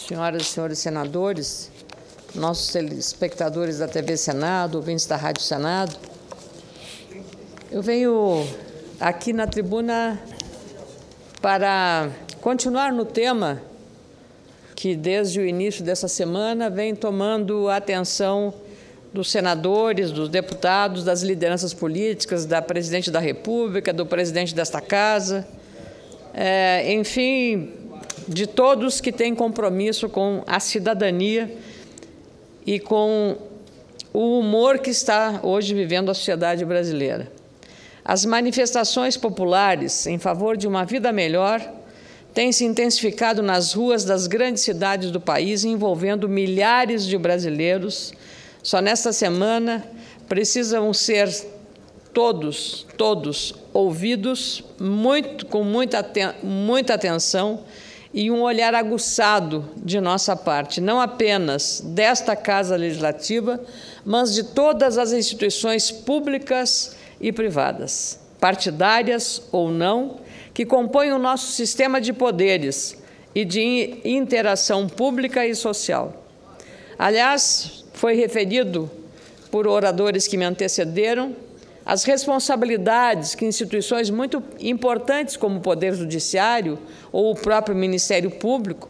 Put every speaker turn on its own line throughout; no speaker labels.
senhoras e senhores senadores, nossos telespectadores da TV Senado, ouvintes da Rádio Senado, eu venho aqui na tribuna para continuar no tema que, desde o início dessa semana, vem tomando a atenção dos senadores, dos deputados, das lideranças políticas, da presidente da República, do presidente desta Casa, enfim, de todos que têm compromisso com a cidadania e com o humor que está hoje vivendo a sociedade brasileira. As manifestações populares em favor de uma vida melhor têm se intensificado nas ruas das grandes cidades do país, envolvendo milhares de brasileiros. Só nesta semana precisam ser todos ouvidos com muita atenção e um olhar aguçado de nossa parte, não apenas desta Casa Legislativa, mas de todas as instituições públicas e privadas, partidárias ou não, que compõem o nosso sistema de poderes e de interação pública e social. Aliás, foi referido por oradores que me antecederam as responsabilidades que instituições muito importantes como o Poder Judiciário ou o próprio Ministério Público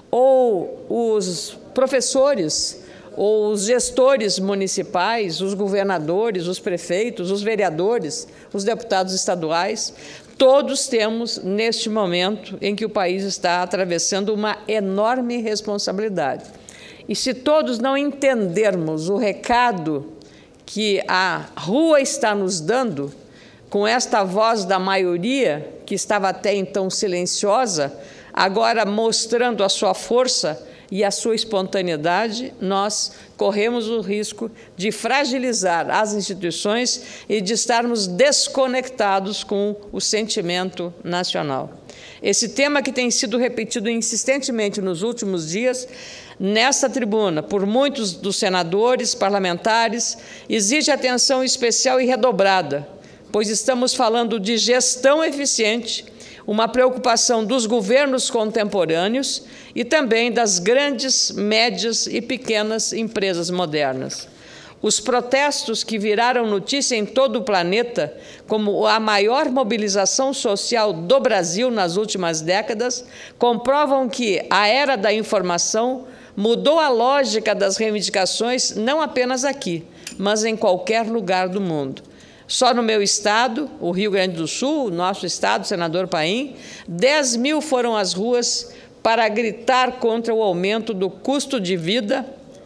ou os professores ou os gestores municipais, os governadores, os prefeitos, os vereadores, os deputados estaduais, todos temos neste momento em que o país está atravessando uma enorme responsabilidade. E se todos não entendermos o recado que a rua está nos dando, com esta voz da maioria, que estava até então silenciosa, agora mostrando a sua força e a sua espontaneidade, nós corremos o risco de fragilizar as instituições e de estarmos desconectados com o sentimento nacional. Esse tema que tem sido repetido insistentemente nos últimos dias, nesta tribuna, por muitos dos senadores, parlamentares, exige atenção especial e redobrada, pois estamos falando de gestão eficiente, uma preocupação dos governos contemporâneos e também das grandes, médias e pequenas empresas modernas. Os protestos que viraram notícia em todo o planeta, como a maior mobilização social do Brasil nas últimas décadas, comprovam que a era da informação mudou a lógica das reivindicações não apenas aqui, mas em qualquer lugar do mundo. Só no meu estado, o Rio Grande do Sul, nosso estado, senador Paim, 10 mil foram às ruas para gritar contra o aumento do custo de vida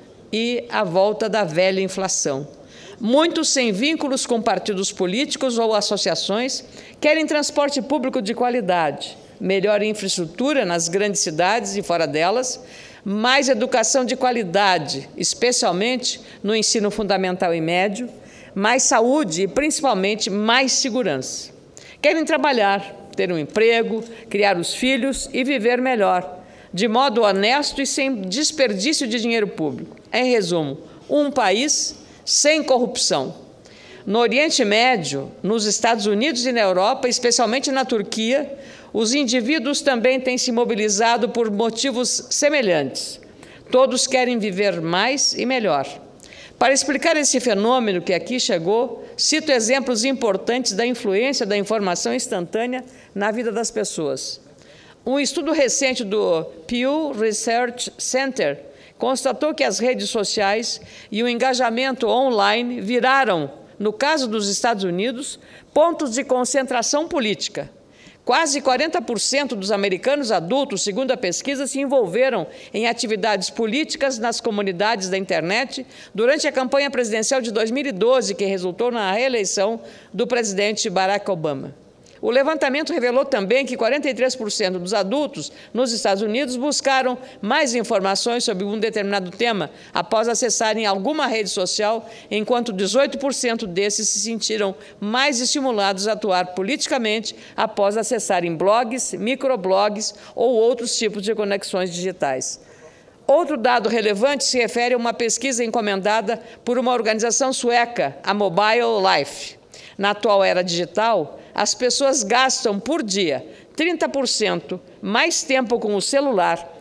e a volta da velha inflação. Muitos, sem vínculos com partidos políticos ou associações, querem transporte público de qualidade, melhor infraestrutura nas grandes cidades e fora delas, mais educação de qualidade, especialmente no ensino fundamental e médio, mais saúde e, principalmente, mais segurança. Querem trabalhar, ter um emprego, criar os filhos e viver melhor, de modo honesto e sem desperdício de dinheiro público. Em resumo, um país sem corrupção. No Oriente Médio, nos Estados Unidos e na Europa, especialmente na Turquia, os indivíduos também têm se mobilizado por motivos semelhantes. Todos querem viver mais e melhor. Para explicar esse fenômeno que aqui chegou, cito exemplos importantes da influência da informação instantânea na vida das pessoas. Um estudo recente do Pew Research Center constatou que as redes sociais e o engajamento online viraram, no caso dos Estados Unidos, pontos de concentração política. Quase 40% dos americanos adultos, segundo a pesquisa, se envolveram em atividades políticas nas comunidades da internet durante a campanha presidencial de 2012, que resultou na reeleição do presidente Barack Obama. O levantamento revelou também que 43% dos adultos nos Estados Unidos buscaram mais informações sobre um determinado tema após acessarem alguma rede social, enquanto 18% desses se sentiram mais estimulados a atuar politicamente após acessarem blogs, microblogs ou outros tipos de conexões digitais. Outro dado relevante se refere a uma pesquisa encomendada por uma organização sueca, a Mobile Life. Na atual era digital, as pessoas gastam por dia 30% mais tempo com o celular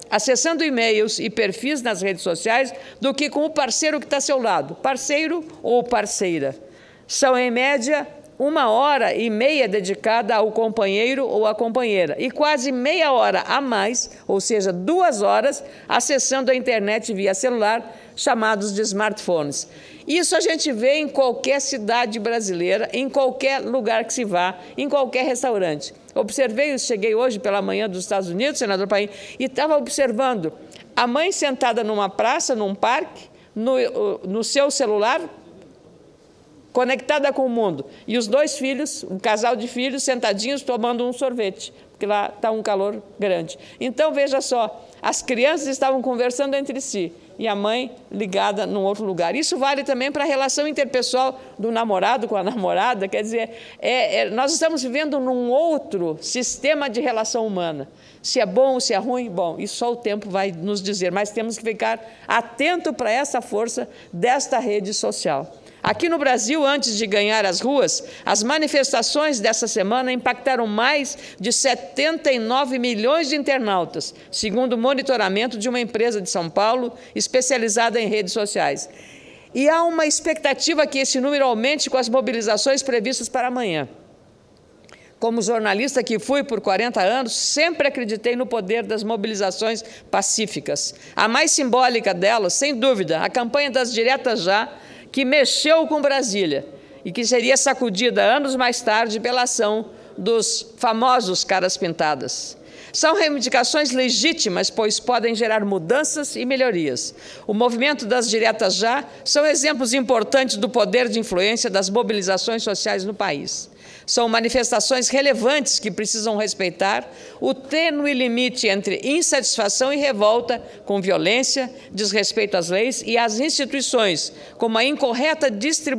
acessando e-mails e perfis nas redes sociais, do que com o parceiro que está ao seu lado, parceiro ou parceira. São, em média, 1h30 dedicada ao companheiro ou à companheira e quase meia hora a mais, ou seja, 2 horas, acessando a internet via celular, chamados de smartphones. Isso a gente vê em qualquer cidade brasileira, em qualquer lugar que se vá, em qualquer restaurante. Cheguei hoje pela manhã dos Estados Unidos, senador Paim, e estava observando a mãe sentada numa praça, num parque, no seu celular, conectada com o mundo, e os 2 filhos, um casal de filhos, sentadinhos tomando um sorvete, porque lá está um calor grande. Então, veja só, as crianças estavam conversando entre si, e a mãe ligada num outro lugar. Isso vale também para a relação interpessoal do namorado com a namorada, quer dizer, nós estamos vivendo num outro sistema de relação humana. Se é bom ou se é ruim, bom, isso só o tempo vai nos dizer, mas temos que ficar atento para essa força desta rede social. Aqui no Brasil, antes de ganhar as ruas, as manifestações dessa semana impactaram mais de 79 milhões de internautas, segundo o monitoramento de uma empresa de São Paulo especializada em redes sociais. E há uma expectativa que esse número aumente com as mobilizações previstas para amanhã. Como jornalista que fui por 40 anos, sempre acreditei no poder das mobilizações pacíficas. A mais simbólica delas, sem dúvida, a campanha das Diretas Já, que mexeu com Brasília e que seria sacudida anos mais tarde pela ação dos famosos caras pintadas. São reivindicações legítimas, pois podem gerar mudanças e melhorias. O movimento das Diretas Já são exemplos importantes do poder de influência das mobilizações sociais no país. São manifestações relevantes que precisam respeitar o tênue limite entre insatisfação e revolta com violência, desrespeito às leis e às instituições, como a incorreta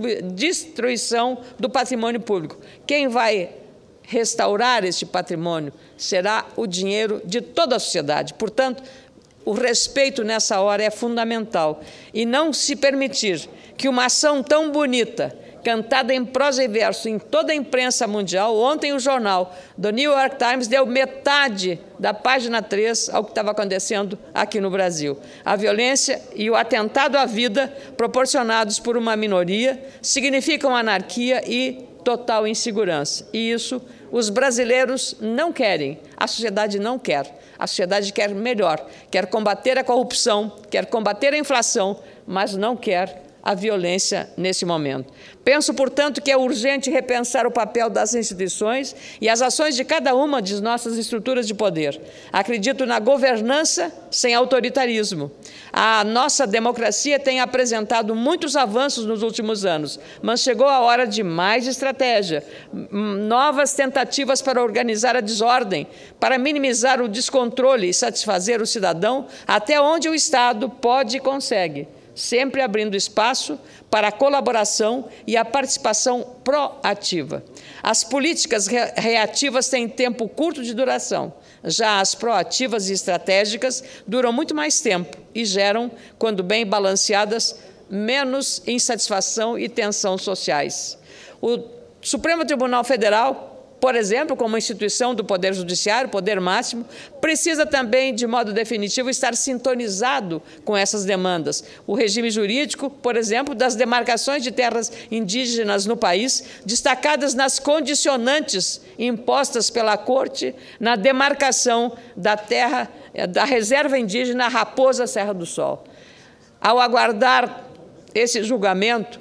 destruição do patrimônio público. Quem vai restaurar este patrimônio será o dinheiro de toda a sociedade. Portanto, o respeito nessa hora é fundamental. E não se permitir que uma ação tão bonita, cantada em prosa e verso em toda a imprensa mundial. Ontem o jornal do New York Times deu metade da página 3 ao que estava acontecendo aqui no Brasil. A violência e o atentado à vida proporcionados por uma minoria significam anarquia e total insegurança. E isso os brasileiros não querem, a sociedade não quer. A sociedade quer melhor, quer combater a corrupção, quer combater a inflação, mas não quer a violência nesse momento. Penso, portanto, que é urgente repensar o papel das instituições e as ações de cada uma de nossas estruturas de poder. Acredito na governança sem autoritarismo. A nossa democracia tem apresentado muitos avanços nos últimos anos, mas chegou a hora de mais estratégia, novas tentativas para organizar a desordem, para minimizar o descontrole e satisfazer o cidadão até onde o Estado pode e consegue, sempre abrindo espaço para a colaboração e a participação proativa. As políticas reativas têm tempo curto de duração, já as proativas e estratégicas duram muito mais tempo e geram, quando bem balanceadas, menos insatisfação e tensão sociais. O Supremo Tribunal Federal, por exemplo, como instituição do Poder Judiciário, poder máximo, precisa também, de modo definitivo, estar sintonizado com essas demandas. O regime jurídico, por exemplo, das demarcações de terras indígenas no país, destacadas nas condicionantes impostas pela Corte na demarcação da terra da reserva indígena Raposa Serra do Sol. Ao aguardar esse julgamento,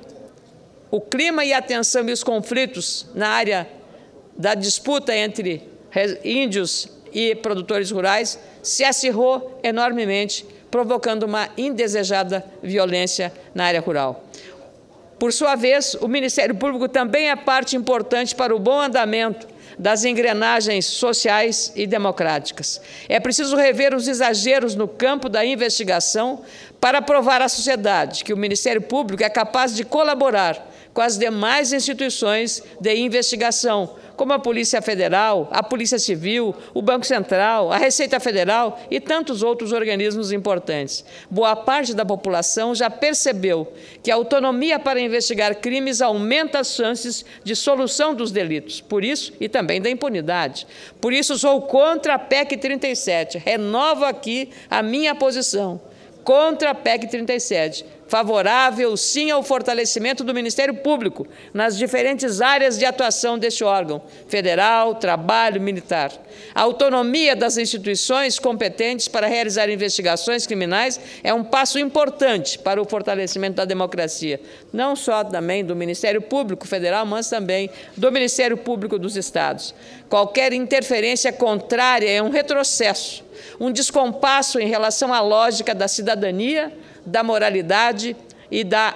o clima e a tensão e os conflitos na área da disputa entre índios e produtores rurais se acirrou enormemente, provocando uma indesejada violência na área rural. Por sua vez, o Ministério Público também é parte importante para o bom andamento das engrenagens sociais e democráticas. É preciso rever os exageros no campo da investigação para provar à sociedade que o Ministério Público é capaz de colaborar com as demais instituições de investigação, como a Polícia Federal, a Polícia Civil, o Banco Central, a Receita Federal e tantos outros organismos importantes. Boa parte da população já percebeu que a autonomia para investigar crimes aumenta as chances de solução dos delitos, por isso, e também da impunidade. Por isso, sou contra a PEC 37. Renovo aqui a minha posição. Contra a PEC 37, favorável, sim, ao fortalecimento do Ministério Público nas diferentes áreas de atuação deste órgão, federal, trabalho, militar. A autonomia das instituições competentes para realizar investigações criminais é um passo importante para o fortalecimento da democracia, não só também do Ministério Público Federal, mas também do Ministério Público dos Estados. Qualquer interferência contrária é um retrocesso, um descompasso em relação à lógica da cidadania, da moralidade e da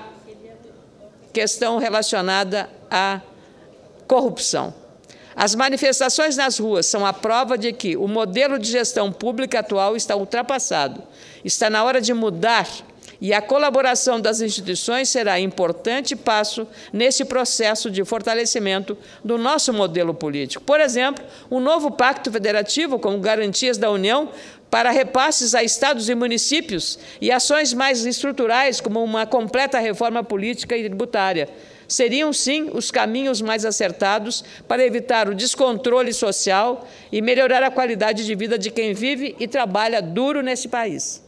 questão relacionada à corrupção. As manifestações nas ruas são a prova de que o modelo de gestão pública atual está ultrapassado. Está na hora de mudar e a colaboração das instituições será importante passo nesse processo de fortalecimento do nosso modelo político. Por exemplo, um novo pacto federativo com garantias da União para repasses a estados e municípios e ações mais estruturais, como uma completa reforma política e tributária. Seriam, sim, os caminhos mais acertados para evitar o descontrole social e melhorar a qualidade de vida de quem vive e trabalha duro nesse país.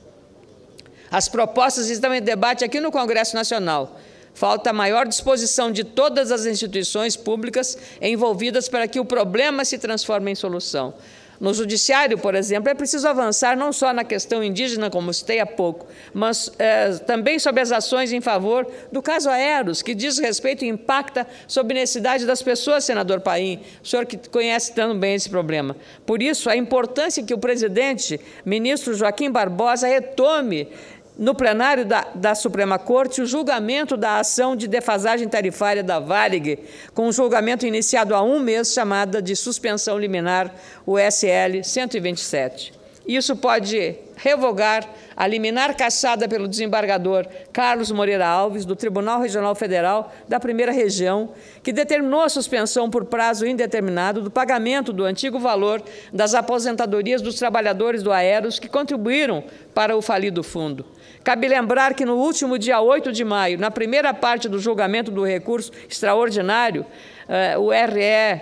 As propostas estão em debate aqui no Congresso Nacional. Falta maior disposição de todas as instituições públicas envolvidas para que o problema se transforme em solução. No Judiciário, por exemplo, é preciso avançar não só na questão indígena, como citei há pouco, mas também sobre as ações em favor do caso Aeros, que diz respeito e impacta sobre a necessidade das pessoas, senador Paim, o senhor que conhece tão bem esse problema. Por isso, a importância que o presidente, ministro Joaquim Barbosa, retome no plenário da Suprema Corte o julgamento da ação de defasagem tarifária da Varig, com o julgamento iniciado há um mês, chamada de suspensão liminar, o SL 127. Isso pode revogar a liminar cassada pelo desembargador Carlos Moreira Alves, do Tribunal Regional Federal da Primeira Região, que determinou a suspensão por prazo indeterminado do pagamento do antigo valor das aposentadorias dos trabalhadores do Aeros que contribuíram para o falido fundo. Cabe lembrar que no último dia 8 de maio, na primeira parte do julgamento do recurso extraordinário, o RE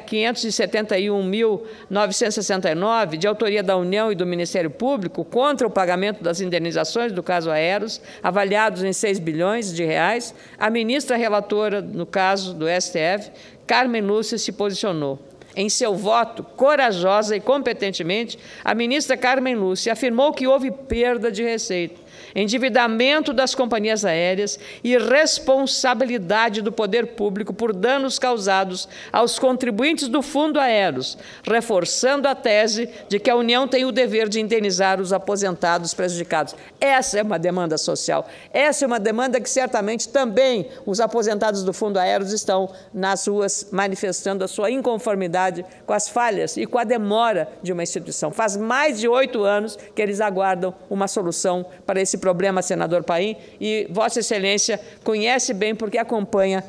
571.969, de autoria da União e do Ministério Público, contra o pagamento das indenizações do caso Aeros, avaliados em 6 bilhões de reais, a ministra relatora, no caso do STF, Carmen Lúcia, se posicionou. Em seu voto, corajosa e competentemente, a ministra Carmen Lúcia afirmou que houve perda de receita, endividamento das companhias aéreas e responsabilidade do poder público por danos causados aos contribuintes do Fundo Aeros, reforçando a tese de que a União tem o dever de indenizar os aposentados prejudicados. Essa é uma demanda social. Essa é uma demanda que certamente também os aposentados do Fundo Aeros estão nas ruas manifestando a sua inconformidade com as falhas e com a demora de uma instituição. Faz mais de 8 anos que eles aguardam uma solução para esse problema, senador Paim, e Vossa Excelência conhece bem porque acompanha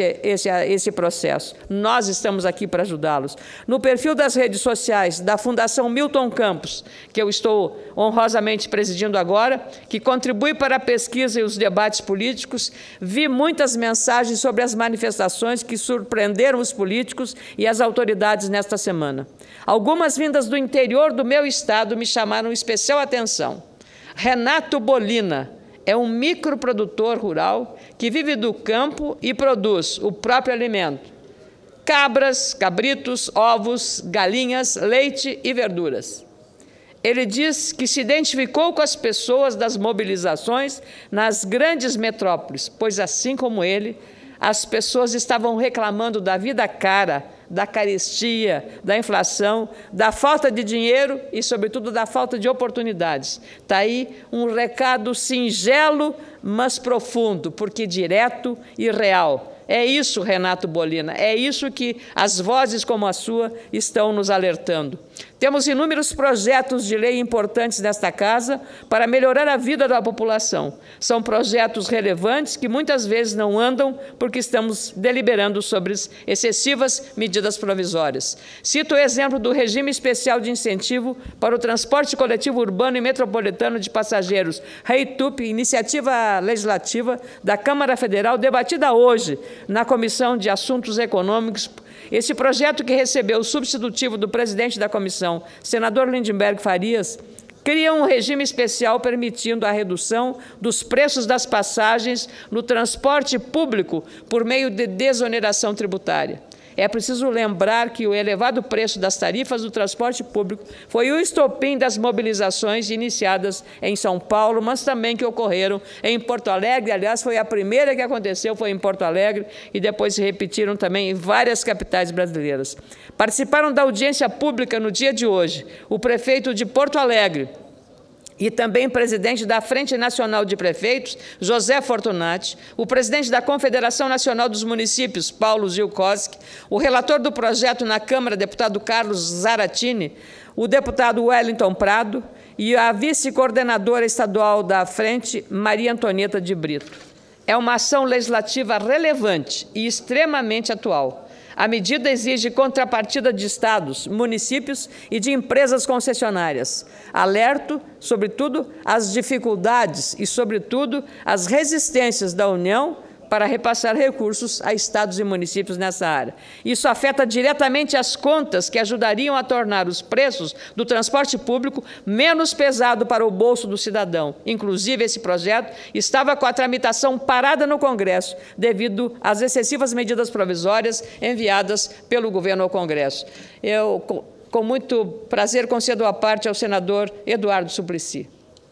esse processo. Nós estamos aqui para ajudá-los. No perfil das redes sociais da Fundação Milton Campos, que eu estou honrosamente presidindo agora, que contribui para a pesquisa e os debates políticos, vi muitas mensagens sobre as manifestações que surpreenderam os políticos e as autoridades nesta semana. Algumas vindas do interior do meu estado me chamaram especial atenção. Renato Bolina é um microprodutor rural que vive do campo e produz o próprio alimento: cabras, cabritos, ovos, galinhas, leite e verduras. Ele diz que se identificou com as pessoas das mobilizações nas grandes metrópoles, pois, assim como ele, as pessoas estavam reclamando da vida cara, da carestia, da inflação, da falta de dinheiro e, sobretudo, da falta de oportunidades. Está aí um recado singelo, mas profundo, porque direto e real. É isso, Renato Bolina, é isso que as vozes como a sua estão nos alertando. Temos inúmeros projetos de lei importantes nesta Casa para melhorar a vida da população. São projetos relevantes que muitas vezes não andam porque estamos deliberando sobre excessivas medidas provisórias. Cito o exemplo do regime especial de incentivo para o transporte coletivo urbano e metropolitano de passageiros, REITUP, iniciativa legislativa da Câmara Federal, debatida hoje na Comissão de Assuntos Econômicos. Esse projeto, que recebeu o substitutivo do presidente da comissão, senador Lindenberg Farias, cria um regime especial permitindo a redução dos preços das passagens no transporte público por meio de desoneração tributária. É preciso lembrar que o elevado preço das tarifas do transporte público foi o estopim das mobilizações iniciadas em São Paulo, mas também que ocorreram em Porto Alegre. Aliás, foi a primeira que aconteceu, foi em Porto Alegre, e depois se repetiram também em várias capitais brasileiras. Participaram da audiência pública no dia de hoje o prefeito de Porto Alegre, e também presidente da Frente Nacional de Prefeitos, José Fortunati, o presidente da Confederação Nacional dos Municípios, Paulo Gilkowski, o relator do projeto na Câmara, deputado Carlos Zaratini, o deputado Wellington Prado e a vice-coordenadora estadual da Frente, Maria Antonieta de Brito. É uma ação legislativa relevante e extremamente atual. A medida exige contrapartida de estados, municípios e de empresas concessionárias. Alerto, sobretudo, às dificuldades e, sobretudo, às resistências da União para repassar recursos a estados e municípios nessa área. Isso afeta diretamente as contas que ajudariam a tornar os preços do transporte público menos pesado para o bolso do cidadão. Inclusive, esse projeto estava com a tramitação parada no Congresso, devido às excessivas medidas provisórias enviadas pelo governo ao Congresso. Eu, com muito prazer, concedo a parte ao senador Eduardo Suplicy.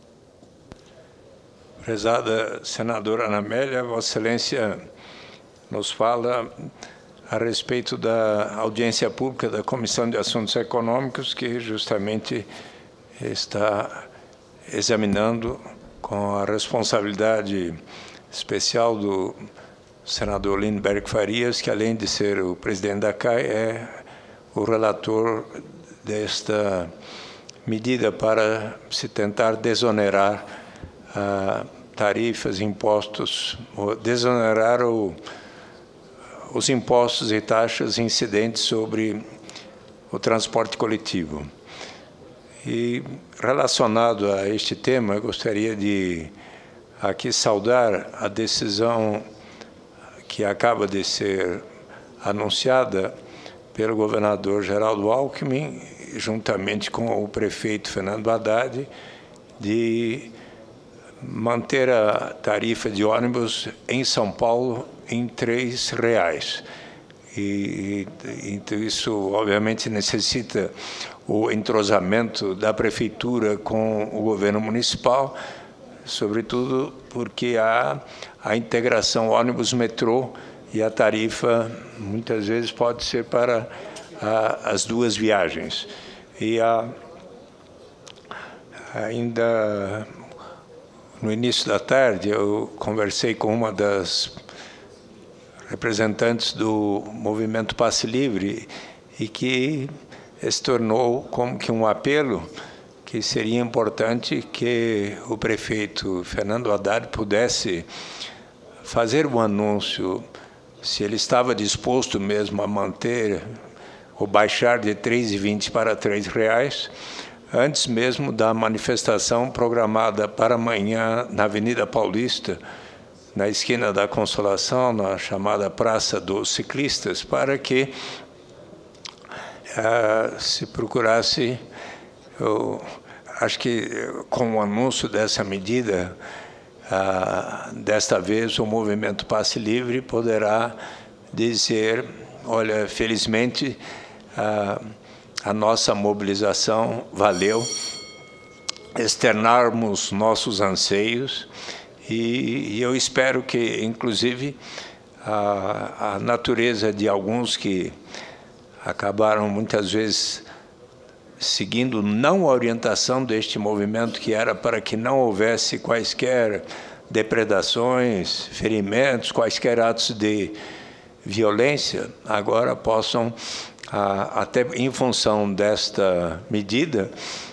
Prezada senadora Ana Amélia, Vossa Excelência nos fala a respeito da audiência pública da Comissão de Assuntos Econômicos, que justamente está examinando, com a responsabilidade especial do senador Lindenberg Farias, que, além de ser o presidente da CAI, é o relator desta medida para se tentar desonerar tarifas, impostos, desonerar os impostos e taxas incidentes sobre o transporte coletivo. E, relacionado a este tema, eu gostaria de aqui saudar a decisão que acaba de ser anunciada pelo governador Geraldo Alckmin, juntamente com o prefeito Fernando Haddad, de manter a tarifa de ônibus em São Paulo em R$ 3,00. Então, isso, obviamente, necessita o entrosamento da Prefeitura com o governo municipal, sobretudo porque há a integração ônibus-metrô e a tarifa, muitas vezes, pode ser para as duas viagens. E ainda no início da tarde, eu conversei com uma das representantes do movimento Passe Livre e que se tornou como que um apelo que seria importante que o prefeito Fernando Haddad pudesse fazer um anúncio, se ele estava disposto mesmo a manter ou baixar de R$ 3,20 para R$ 3,00, antes mesmo da manifestação programada para amanhã na Avenida Paulista, na esquina da Consolação, na chamada Praça dos Ciclistas, para que se procurasse, acho que com o anúncio dessa medida, desta vez o movimento Passe Livre poderá dizer, olha, felizmente, a nossa mobilização valeu, externarmos nossos anseios e eu espero que, inclusive, a natureza de alguns que acabaram, muitas vezes, seguindo não a orientação deste movimento, que era para que não houvesse quaisquer depredações, ferimentos, quaisquer atos de violência, agora possam, até em função desta medida,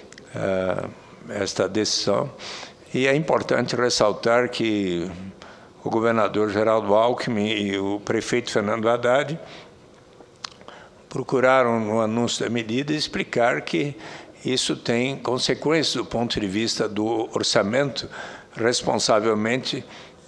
esta decisão. E é importante ressaltar que o governador Geraldo Alckmin e o prefeito Fernando Haddad procuraram, no anúncio da medida, explicar que isso tem consequências do ponto de vista do orçamento. Responsavelmente,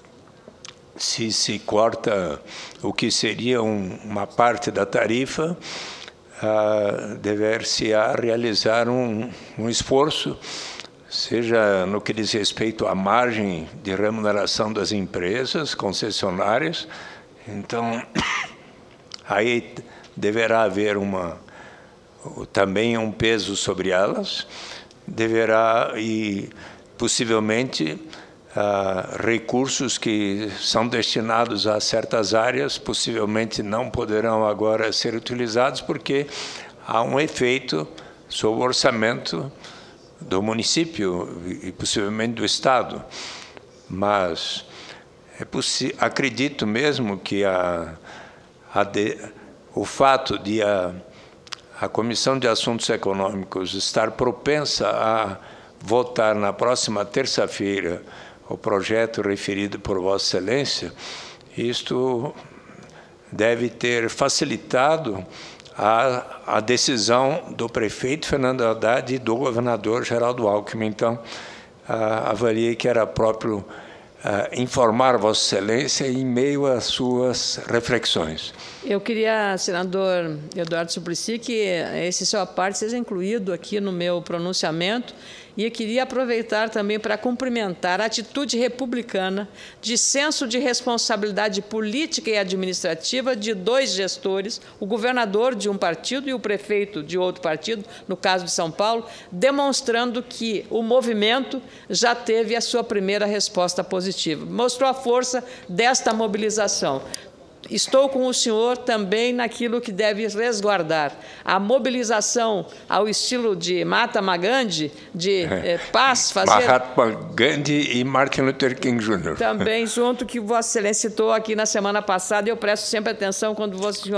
se corta o que seria uma parte da tarifa, dever-se-á realizar um esforço, seja no que diz respeito à margem de remuneração das empresas concessionárias. Então, aí deverá haver também um peso sobre elas, deverá e possivelmente recursos que são destinados a certas áreas possivelmente não poderão agora ser utilizados porque há um efeito sobre o orçamento do município e possivelmente do Estado. Mas acredito mesmo que o fato de a Comissão de Assuntos Econômicos estar propensa a votar na próxima terça-feira o projeto referido por Vossa Excelência, isto deve ter facilitado a decisão do prefeito Fernando Haddad e do governador Geraldo Alckmin. Então, avaliei que era próprio informar Vossa Excelência em meio às suas reflexões.
Eu queria, senador Eduardo Suplicy, que esse seu parte seja incluído aqui no meu pronunciamento, e eu queria aproveitar também para cumprimentar a atitude republicana de senso de responsabilidade política e administrativa de dois gestores, o governador de um partido e o prefeito de outro partido, no caso de São Paulo, demonstrando que o movimento já teve a sua primeira resposta positiva. Mostrou a força desta mobilização. Estou com o senhor também naquilo que deve resguardar. A mobilização ao estilo de Mahatma Gandhi, de paz, fazer...
Mahatma Gandhi e Martin Luther King Jr.
Também junto, que Vossa Excelência citou aqui na semana passada, eu presto sempre atenção quando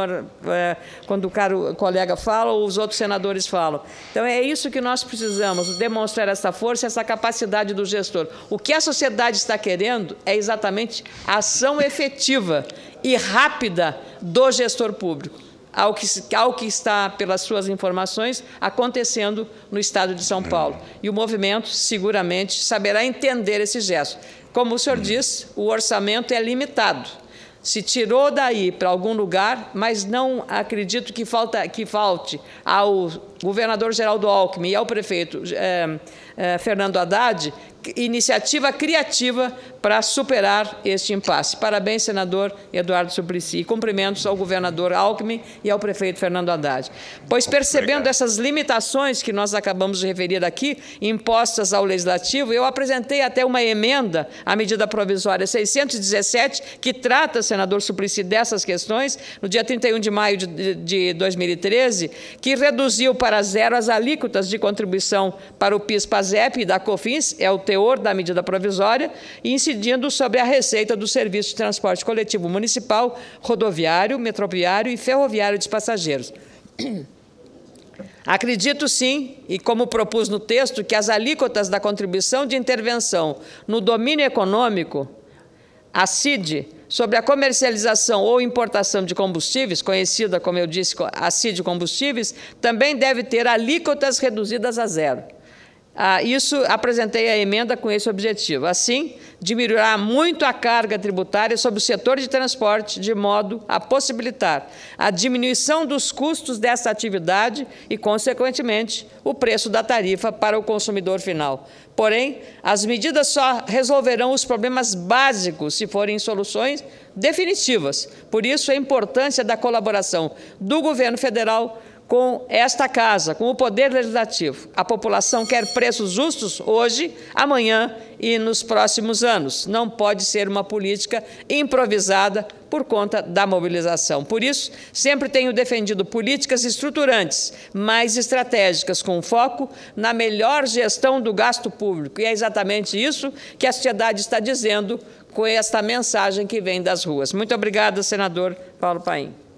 quando o caro colega fala ou os outros senadores falam. Então, é isso que nós precisamos, demonstrar essa força, essa capacidade do gestor. O que a sociedade está querendo é exatamente a ação efetiva e rápida do gestor público, ao que está, pelas suas informações, acontecendo no Estado de São Paulo. E o movimento, seguramente, saberá entender esse gesto. Como o senhor diz, o orçamento é limitado. Se tirou daí para algum lugar, mas não acredito que falte ao governador Geraldo Alckmin e ao prefeito Fernando Haddad iniciativa criativa para superar este impasse. Parabéns, senador Eduardo Suplicy. E cumprimentos ao governador Alckmin e ao prefeito Fernando Haddad. Pois, percebendo essas limitações que nós acabamos de referir aqui, impostas ao Legislativo, eu apresentei até uma emenda à medida provisória 617, que trata, senador Suplicy, dessas questões, no dia 31 de maio de 2013, que reduziu para zero as alíquotas de contribuição para o PIS/PASEP e da COFINS, é o teor da medida provisória, incidindo sobre a receita do serviço de transporte coletivo municipal, rodoviário, metroviário e ferroviário de passageiros. Acredito, sim, e como propus no texto, que as alíquotas da contribuição de intervenção no domínio econômico, a CID, sobre a comercialização ou importação de combustíveis, conhecida, como eu disse, a CID Combustíveis, também deve ter alíquotas reduzidas a zero. Apresentei a emenda com esse objetivo. Assim, diminuirá muito a carga tributária sobre o setor de transporte, de modo a possibilitar a diminuição dos custos dessa atividade e, consequentemente, o preço da tarifa para o consumidor final. Porém, as medidas só resolverão os problemas básicos se forem soluções definitivas. Por isso, a importância da colaboração do governo federal com esta Casa, com o Poder Legislativo. A população quer preços justos hoje, amanhã e nos próximos anos. Não pode ser uma política improvisada por conta da mobilização. Por isso, sempre tenho defendido políticas estruturantes, mais estratégicas, com foco na melhor gestão do gasto público. E é exatamente isso que a sociedade está dizendo com esta mensagem que vem das ruas. Muito obrigada, senador Paulo Paim.